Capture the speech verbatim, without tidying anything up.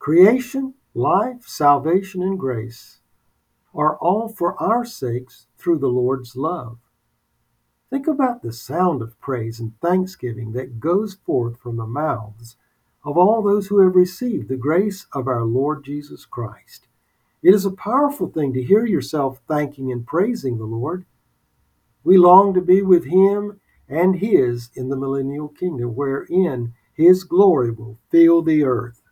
Creation, life, salvation, and grace are all for our sakes through the Lord's love. Think about the sound of praise and thanksgiving that goes forth from the mouths of all those who have received the grace of our Lord Jesus Christ. It is a powerful thing to hear yourself thanking and praising the Lord. We long to be with Him and His in the millennial kingdom, wherein His glory will fill the earth.